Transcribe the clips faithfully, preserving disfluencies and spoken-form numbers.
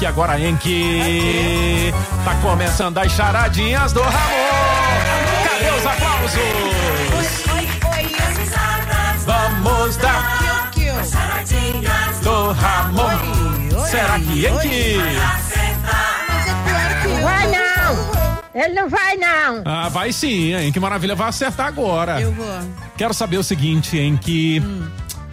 aqui agora, hein, que tá começando as charadinhas do Ramon. Cadê os aplausos? Oi, oi, oi. Vamos dar As charadinhas do Ramon. Oi, oi, Será que, hein, oi. que... Mas é pior que eu. Vai não! Ele não vai não! Ah, vai sim, hein, que maravilha, vai acertar agora. Eu vou. Quero saber o seguinte, hein, que... Hum.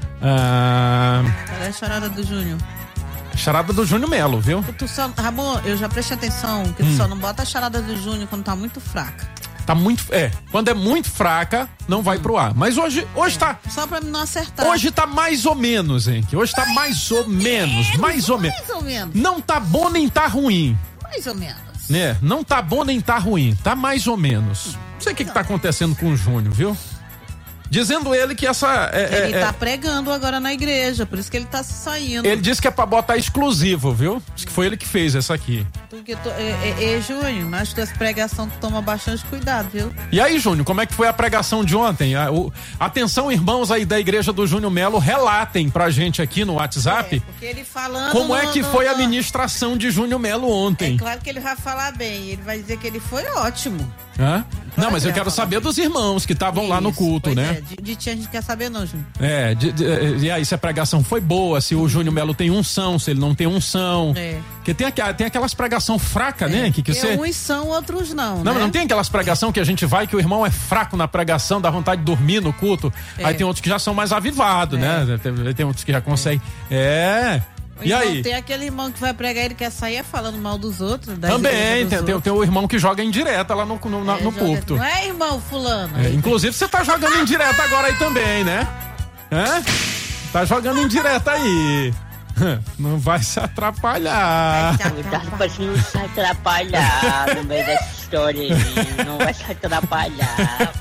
Ah, Cadê a charada do Júnior? charada do Júnior Melo, viu? Tu só, Ramon, eu já prestei atenção que Hum. tu só não bota a charada do Júnior quando tá muito fraca. Tá muito... É, quando é muito fraca, não vai pro ar. Mas hoje, hoje tá... Só pra não acertar. Hoje tá mais ou menos, hein? Que hoje tá mais ou menos, mais ou menos. Mais ou menos. Não tá bom nem tá ruim, Mais ou menos. né? Não tá bom nem tá ruim, tá mais ou menos. Não sei o que que tá acontecendo com o Júnior, viu? Dizendo ele que essa... É, Ele é, tá é, pregando agora na igreja, por isso que ele tá se saindo. ele disse que é pra botar exclusivo, viu? Diz que foi ele que fez essa aqui. Porque tu, é, é, é, Júnior, nas tuas pregações tu toma bastante cuidado, viu? E aí, Júnior, como é que foi a pregação de ontem? A, o, atenção, irmãos aí da igreja do Júnior Melo, relatem pra gente aqui no WhatsApp É, porque ele falando... como é no- que no- foi a no- ministração de Júnior Melo ontem. É claro que ele vai falar bem, ele vai dizer que ele foi ótimo. Hã? Não, mas eu é, quero fala saber bem. dos irmãos que estavam lá no Isso, culto, pois né? É, de, de ti a gente quer saber não, Júnior. É, de- de- e aí se a pregação foi boa, se o Júnior Melo tem unção, se ele não tem unção. É. Porque tem, aqua- tem aquelas pregação fraca, né? Que, que Porque você... uns são, outros não, Não, né? mas não tem aquelas pregação que a gente vai que o irmão é fraco na pregação, dá vontade de dormir no culto. É. Aí tem outros que já são mais avivados, É. né? Tem, tem outros que já conseguem. É. O E irmão, aí? Tem aquele irmão que vai pregar, ele quer sair falando mal dos outros. das Também, igrejas tem, dos tem, outros. tem o irmão que joga em direta lá no, no, na- É, no joga- púlpito. Não é irmão fulano. É, inclusive você tá jogando em direta agora aí também, né? Hã? Tá jogando em direta aí. Não vai se atrapalhar. Cuidado pra gente não se atrapalhar no meio dessa história aí. Não vai se atrapalhar.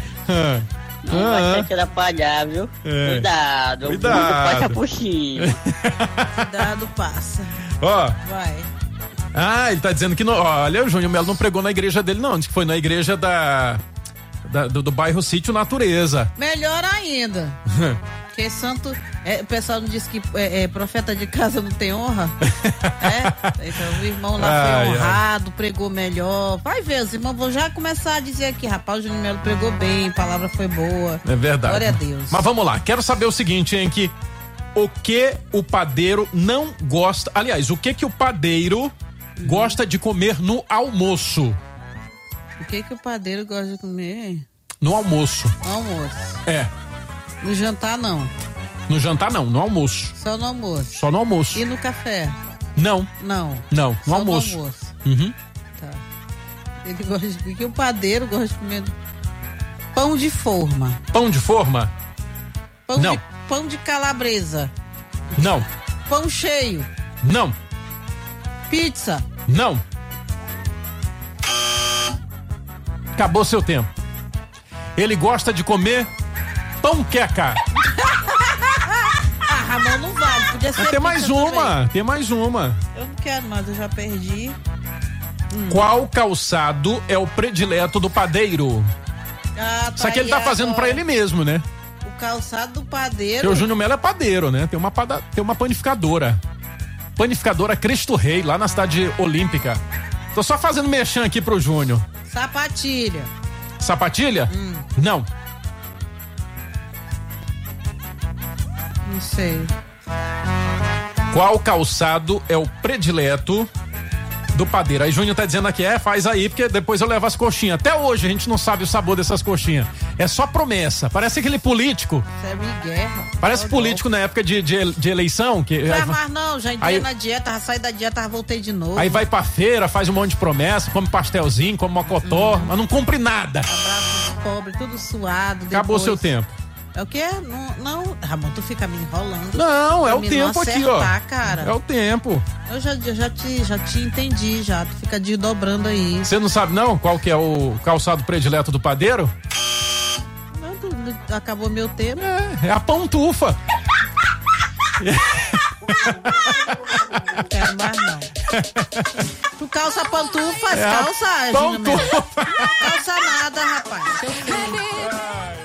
Não vai se Ah, atrapalhar, viu? É. Cuidado. Cuidado. O mundo passa por cima. Cuidado, passa. ó. Vai. Ah, ele tá dizendo que não. Olha, o Júnior Melo não pregou na igreja dele, não. Diz que foi na igreja da. da- do, do bairro Sítio Natureza. Melhor ainda. Porque santo. É, o pessoal não disse que é, é, profeta de casa não tem honra? É? Então o irmão lá Ai, foi ai. honrado, pregou melhor. Vai ver, os irmãos vão já começar a dizer aqui, rapaz, o Júnior Melo pregou bem, a palavra foi boa. É verdade. Glória a Deus. Mas vamos lá, quero saber o seguinte, hein, que o que o padeiro não gosta. Aliás, o que que o padeiro gosta de comer no almoço? O que que o padeiro gosta de comer? No almoço. No almoço. É. No jantar, não. No jantar não, no almoço. Só no almoço. Só no almoço. E no café? Não, Não. não, no Só almoço. No almoço. Uhum. Tá. Ele gosta de... O que o padeiro gosta de comer? Pão de forma. Pão de forma? Pão Não. de pão de calabresa. Não, Pão cheio. não, Pizza. não. Acabou seu tempo. Ele gosta de comer panqueca. Ah, Ramon, não vale. Podia ser Tem pizza mais também. uma, tem mais uma. Eu não quero mais, eu já perdi. Qual calçado é o predileto do padeiro? Ah, tá. Isso aqui ele tá aí fazendo agora. pra ele mesmo, né? O calçado do Porque padeiro. o Júnior Melo é padeiro, né? Tem uma, pada- tem uma panificadora. Panificadora Cristo Rei, lá na cidade olímpica. Tô só fazendo merchan aqui pro Júnior. Sapatilha. Sapatilha? Hum. Não. Não sei. Qual calçado é o predileto do padeiro? Aí Júnior tá dizendo aqui, é, faz aí, porque depois eu levo as coxinhas. Até hoje a gente não sabe o sabor dessas coxinhas. É só promessa. Parece aquele político. Isso é Miguel. Parece político na época de, de, de eleição. Que, Não aí, é mais não, já entrei aí- na dieta, já saí da dieta, já voltei de novo. aí vai pra feira, faz um monte de promessa, come pastelzinho, come mocotó, mas não cumpre nada. Abraço dos pobres, tudo suado. Acabou depois. seu tempo. É o quê? Não, não, Ramon, tu fica me enrolando. Não, é Pra o mim tempo não aqui, ó. acertar, cara. É o tempo. Eu já, eu já, te, já te entendi, já. Tu fica desdobrando aí. Você não sabe não qual que é o calçado predileto do padeiro? Não, tu- tu- acabou meu tempo. É, é a pantufa. Não quero mais, não. Tu calça pantufa, É a calça, Júnior Melo. pantufa. Calça nada, rapaz. Seu filho. Ai.